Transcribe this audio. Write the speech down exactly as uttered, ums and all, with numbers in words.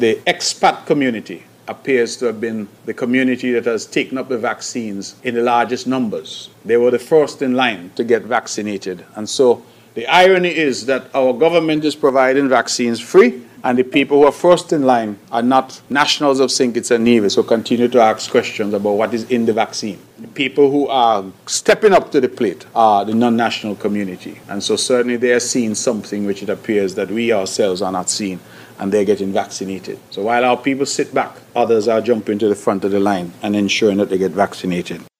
the expat community appears to have been the community that has taken up the vaccines in the largest numbers. They were the first in line to get vaccinated. And so the irony is that our government is providing vaccines free, and the people who are first in line are not nationals of Saint Kitts and Nevis who continue to ask questions about what is in the vaccine. The people who are stepping up to the plate are the non-national community. And so certainly they are seeing something which it appears that we ourselves are not seeing, and they're getting vaccinated. So while our people sit back, others are jumping to the front of the line and ensuring that they get vaccinated.